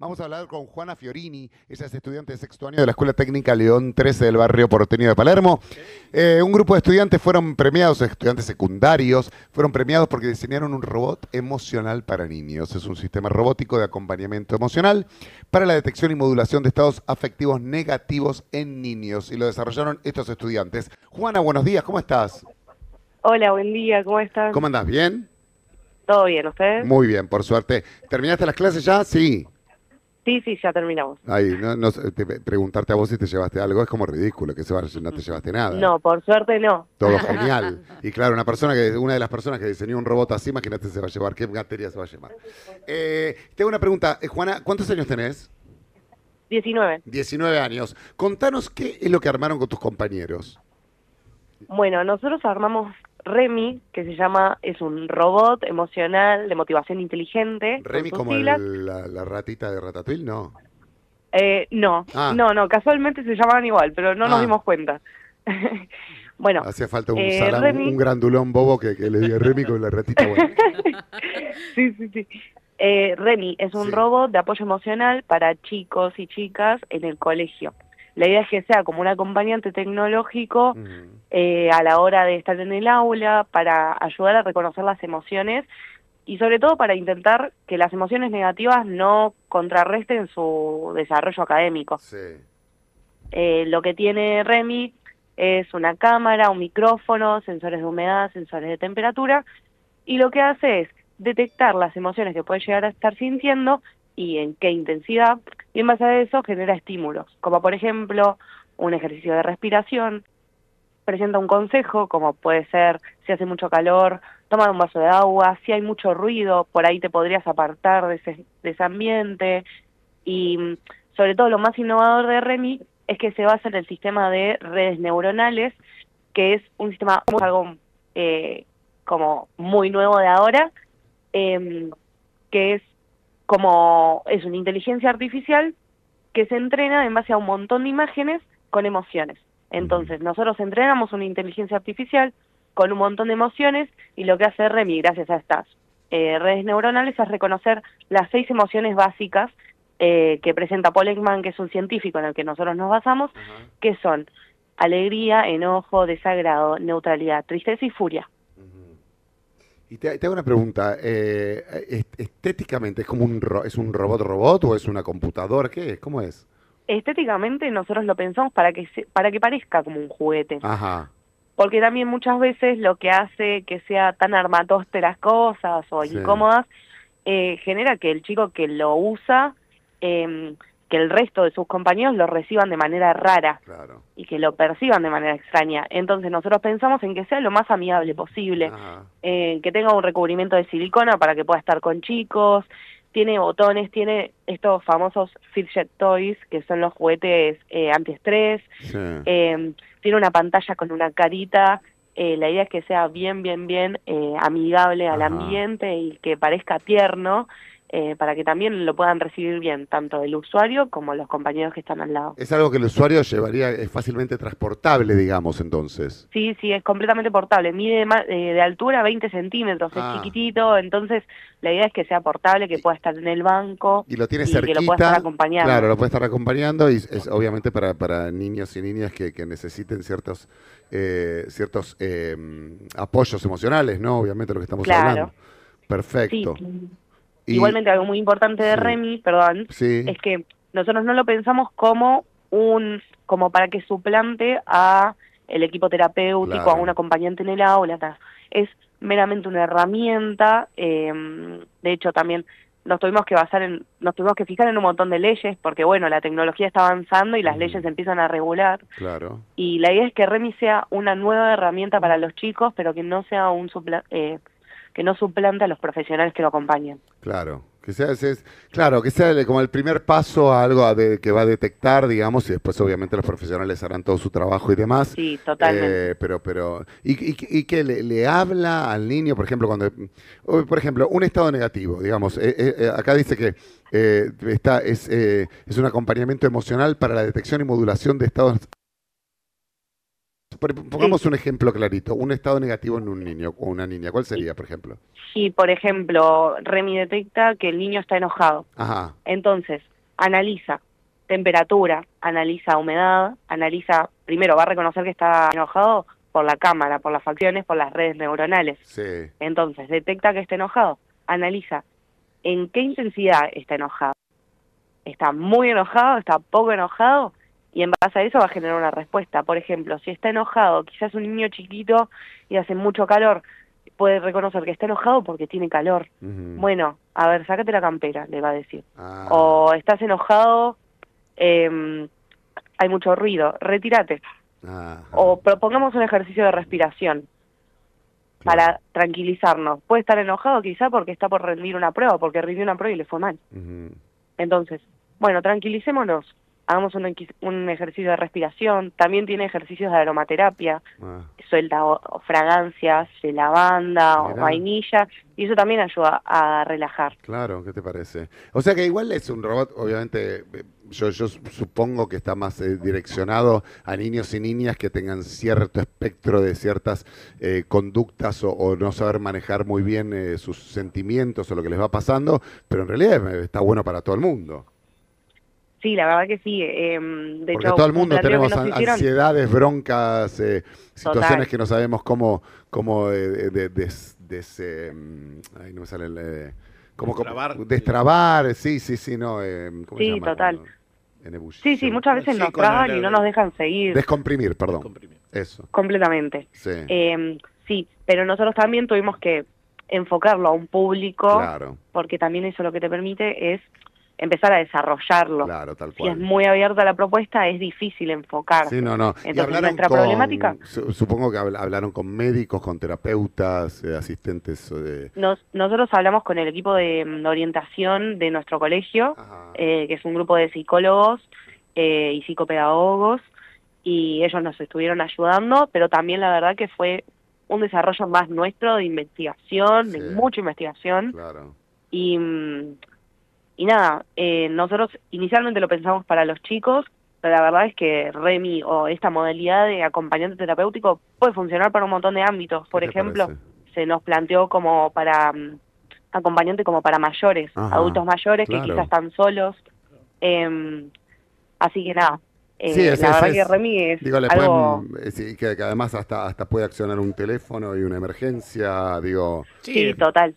Vamos a hablar con Juana Fiorini. Ella es estudiante de sexto año de la Escuela Técnica León 13 del barrio porteño de Palermo. Un grupo de estudiantes fueron premiados, estudiantes secundarios, fueron premiados porque diseñaron un robot emocional para niños. Es un sistema robótico de acompañamiento emocional para la detección y modulación de estados afectivos negativos en niños. Y lo desarrollaron estos estudiantes. Juana, buenos días, ¿cómo estás? Hola, buen día, ¿cómo están? ¿Cómo andás? ¿Bien? ¿Todo bien, ustedes? Muy bien, por suerte. ¿Terminaste las clases ya? Sí. Sí, sí, ya terminamos. Ay, preguntarte a vos si te llevaste algo es como ridículo, que no te llevaste nada. No, por suerte no. Todo genial. Y claro, una de las personas que diseñó un robot así, imagínate se va a llevar, ¿qué materia se va a llevar? Tengo una pregunta, Juana, ¿cuántos años tenés? 19. 19 años. Contanos qué es lo que armaron con tus compañeros. Bueno, nosotros armamos Remy, que es un robot emocional de motivación inteligente. Remy con sus como siglas. la ratita de Ratatouille, ¿no? No, Ah, no, casualmente se llamaban igual, pero no nos ah, dimos cuenta. Bueno, hacía falta un salame, un Remy, grandulón bobo que le diga Remy con la ratita buena. sí, sí, sí. Remy es un Sí. robot de apoyo emocional para chicos y chicas en el colegio. La idea es que sea como un acompañante tecnológico Mm, a la hora de estar en el aula, para ayudar a reconocer las emociones y sobre todo para intentar que las emociones negativas no contrarresten su desarrollo académico. sí. Lo que tiene Remy es una cámara, un micrófono, sensores de humedad, sensores de temperatura, y lo que hace es detectar las emociones que puede llegar a estar sintiendo y en qué intensidad, y en base a eso genera estímulos, como por ejemplo un ejercicio de respiración, presenta un consejo, como puede ser si hace mucho calor, toma un vaso de agua, si hay mucho ruido, por ahí te podrías apartar de ese ambiente, y sobre todo lo más innovador de Remy es que se basa en el sistema de redes neuronales, que es un sistema, algo como muy nuevo de ahora, eh, que es una inteligencia artificial que se entrena en base a un montón de imágenes con emociones. Entonces, nosotros entrenamos una inteligencia artificial con un montón de emociones y lo que hace Remy, gracias a estas redes neuronales, es reconocer las 6 emociones básicas que presenta Paul Ekman, que es un científico en el que nosotros nos basamos, Ajá. que son alegría, enojo, desagrado, neutralidad, tristeza y furia. Ujú. Y te hago una pregunta. Estéticamente, ¿es como es un robot o es una computadora? ¿Qué es? ¿Cómo es? Estéticamente nosotros lo pensamos para que parezca como un juguete, Ajá, porque también muchas veces lo que hace que sea tan armatoste las cosas o sí, incómodas genera que el chico que lo usa, que el resto de sus compañeros lo reciban de manera rara claro. y que lo perciban de manera extraña. Entonces nosotros pensamos en que sea lo más amigable posible, Ajá, que tenga un recubrimiento de silicona para que pueda estar con chicos, tiene botones, tiene estos famosos fidget toys, que son los juguetes antiestrés, sí. tiene una pantalla con una carita. La idea es que sea bien amigable al Ajá. ambiente y que parezca tierno, para que también lo puedan recibir bien, tanto el usuario como los compañeros que están al lado. Es algo que el usuario llevaría, es fácilmente transportable, digamos, entonces. Sí, sí, es completamente portable, mide de altura 20 centímetros, es Ah, chiquitito, entonces la idea es que sea portable, que y, pueda estar en el banco y lo tiene y que lo pueda estar cerquita, claro, acompañando. lo puede estar acompañando y es obviamente para niños y niñas que necesiten ciertos apoyos emocionales, ¿no? Obviamente lo que estamos hablando. Claro, sí. Perfecto. Y Igualmente algo muy importante de sí, Remy, perdón, sí, es que nosotros no lo pensamos como como para que suplante a el equipo terapéutico, a un claro. acompañante en el aula, es meramente una herramienta. De hecho también nos tuvimos que fijar en un montón de leyes, porque bueno, la tecnología está avanzando y las leyes Ujú, se empiezan a regular, claro. y la idea es que Remy sea una nueva herramienta para los chicos, pero que no sea que no suplante a los profesionales que lo acompañan. Claro, claro, que sea como el primer paso a algo que va a detectar, digamos, y después obviamente los profesionales harán todo su trabajo y demás. Sí, totalmente. Y que le habla al niño, por ejemplo, por ejemplo, un estado negativo, digamos, acá dice que es un acompañamiento emocional para la detección y modulación de estados Pongamos un ejemplo clarito, un estado negativo en un niño o una niña. ¿Cuál sería, por ejemplo? Sí, por ejemplo, Remy detecta que el niño está enojado. Ajá. Entonces, analiza temperatura, analiza humedad, analiza, primero va a reconocer que está enojado por la cámara, por las facciones, por las redes neuronales. Sí. Entonces, detecta que está enojado, analiza en qué intensidad está enojado. ¿Está muy enojado? ¿Está poco enojado? Y en base a eso va a generar una respuesta. Por ejemplo, si está enojado, quizás un niño chiquito y hace mucho calor, puede reconocer que está enojado porque tiene calor. Bueno, a ver, sácate la campera, le va a decir. O estás enojado, hay mucho ruido, retírate. O propongamos un ejercicio de respiración para tranquilizarnos. Puede estar enojado quizá porque está por rendir una prueba, porque rindió una prueba y le fue mal. Entonces, bueno, tranquilicémonos. Hagamos un ejercicio de respiración. También tiene ejercicios de aromaterapia. Suelta fragancias de lavanda o vainilla. Y eso también ayuda a relajar. Claro, ¿qué te parece? O sea que igual es un robot, obviamente, yo supongo que está más direccionado a niños y niñas que tengan cierto espectro de ciertas conductas o no saber manejar muy bien sus sentimientos o lo que les va pasando, pero en realidad está bueno para todo el mundo. Sí, la verdad que sí. Porque todo el mundo tenemos ansiedades, broncas, situaciones que no sabemos cómo ay, no me sale destrabar, sí, no, ¿cómo se llama? Total. Sí, muchas veces nos traban y no nos dejan seguir. Descomprimir, perdón. Eso. Completamente. Sí, pero nosotros también tuvimos que enfocarlo a un público, porque también eso lo que te permite es empezar a desarrollarlo. Claro, tal cual. Si es muy abierta la propuesta, es difícil enfocar. Sí, no. Entonces, nuestra problemática... Supongo que hablaron con médicos, con terapeutas, asistentes. Nosotros hablamos con el equipo de orientación de nuestro colegio, que es un grupo de psicólogos y psicopedagogos, y ellos nos estuvieron ayudando, pero también la verdad que fue un desarrollo más nuestro de investigación, de mucha investigación. Claro. Y nada, nosotros inicialmente lo pensamos para los chicos, pero la verdad es que Remy o esta modalidad de acompañante terapéutico puede funcionar para un montón de ámbitos. Por ejemplo, se nos planteó como para acompañante como para mayores, adultos mayores que quizás están solos. Así que nada, la verdad que Remy es algo... que además hasta puede accionar un teléfono y una emergencia, digo... Sí, total.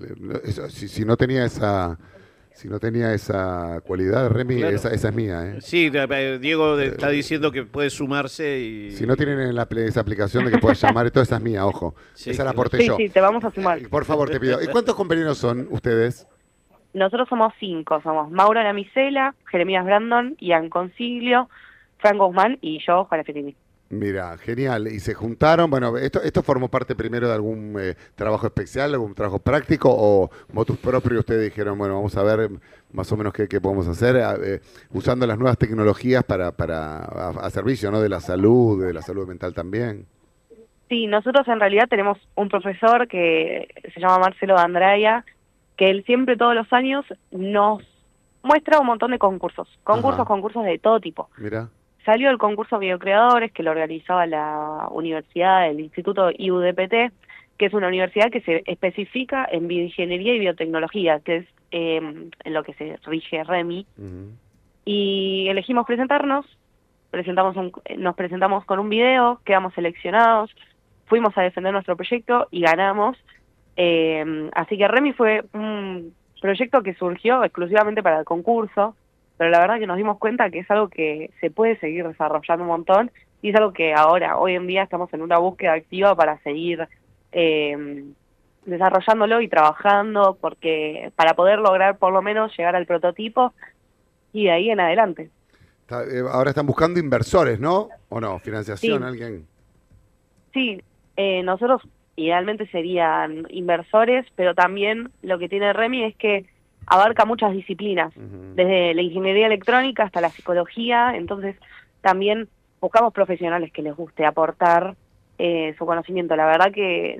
Si no tenía esa... Si no tenía esa cualidad, Remy, esa es mía. Sí, Diego está diciendo que puede sumarse y... Si no tienen esa aplicación de que puedas llamar, y todo esa es mía, ojo. Esa la aporté yo. Sí, te vamos a sumar. Por favor, te pido. ¿Y cuántos compañeros son ustedes? Nosotros somos 5. Somos Mauro Lamisela, Jeremías Brandon, Ian Concilio, Franco Guzmán y yo, Juana Fetini. Mira, genial. Y se juntaron, bueno, ¿esto formó parte primero de algún trabajo especial, algún trabajo práctico o motus propio? Ustedes dijeron, bueno, vamos a ver más o menos qué podemos hacer usando las nuevas tecnologías a servicio, ¿no? De la salud mental también. Sí, nosotros en realidad tenemos un profesor que se llama Marcelo Andraya, que él siempre todos los años nos muestra un montón de concursos de todo tipo. Mira. Salió el concurso Biocreadores, que lo organizaba la universidad, el Instituto IUDPT, que es una universidad que se especifica en bioingeniería y biotecnología, que es en lo que se rige Remy. Y elegimos presentarnos, nos presentamos con un video, quedamos seleccionados, fuimos a defender nuestro proyecto y ganamos. Así que Remy fue un proyecto que surgió exclusivamente para el concurso, pero la verdad que nos dimos cuenta que es algo que se puede seguir desarrollando un montón y es algo que hoy en día estamos en una búsqueda activa para seguir desarrollándolo y trabajando, porque para poder lograr por lo menos llegar al prototipo y de ahí en adelante. Ahora están buscando inversores, ¿no? ¿O no? ¿Financiación? ¿Alguien? Sí, nosotros idealmente serían inversores, pero también lo que tiene Remy es que abarca muchas disciplinas, desde la ingeniería electrónica hasta la psicología, entonces también buscamos profesionales que les guste aportar su conocimiento. La verdad que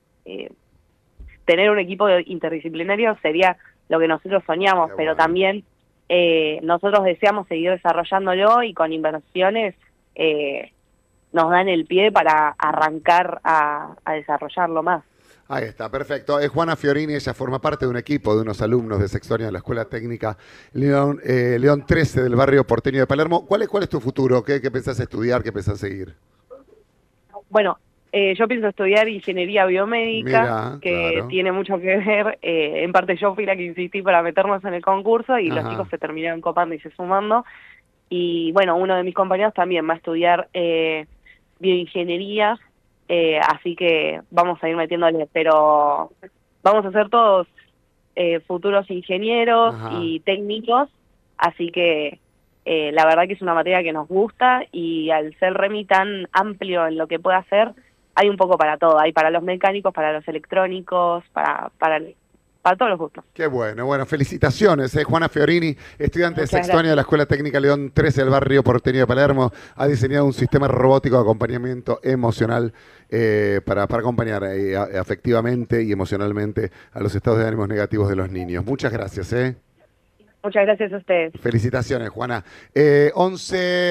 tener un equipo interdisciplinario sería lo que nosotros soñamos, pero también nosotros deseamos seguir desarrollándolo y con inversiones nos dan el pie para arrancar a desarrollarlo más. Ahí está, perfecto. Es Juana Fiorini, ella forma parte de un equipo de unos alumnos de sexto año de la Escuela Técnica León 13 del barrio porteño de Palermo. ¿Cuál es tu futuro? ¿Qué pensás estudiar? ¿Qué pensás seguir? Bueno, yo pienso estudiar ingeniería biomédica, Mirá, que claro. tiene mucho que ver. En parte yo fui la que insistí para meternos en el concurso y los Ajá. chicos se terminaron copando y se sumando. Y bueno, uno de mis compañeros también va a estudiar bioingeniería, así que vamos a ir metiéndole, pero vamos a ser todos futuros ingenieros Ajá. y técnicos, así que la verdad que es una materia que nos gusta y al ser Remy tan amplio en lo que puede hacer, hay un poco para todo, hay para los mecánicos, para los electrónicos, para todos los gustos. Qué bueno, bueno, felicitaciones. Juana Fiorini, estudiante de Muchas sexto año de la Escuela Técnica León 13 del barrio porteño de Palermo, ha diseñado un sistema robótico de acompañamiento emocional para acompañar afectivamente y emocionalmente a los estados de ánimos negativos de los niños. Muchas gracias. Muchas gracias a ustedes. Felicitaciones, Juana. 11